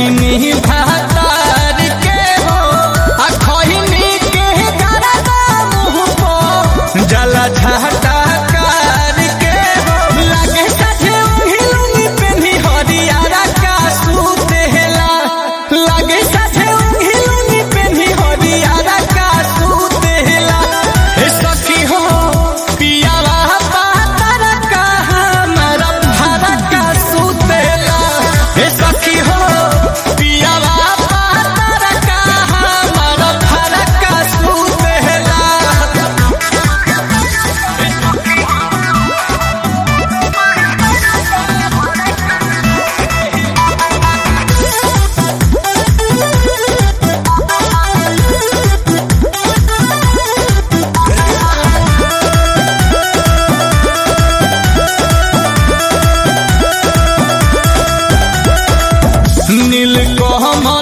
खैनी भातार के हो आ खैनी के गरदा मुँह पर जला झाटा कार के हो लागे साथे उंगली पेनी हरियारा का सुतेला लागे साथे उंगली पेनी हरियारा का सुतेला ए सखी हो पियावा पातर का हमारा भारा का सुतेला ए सखी हो पियावा पातर का हमारा भारा का सुतेला। नील कोमल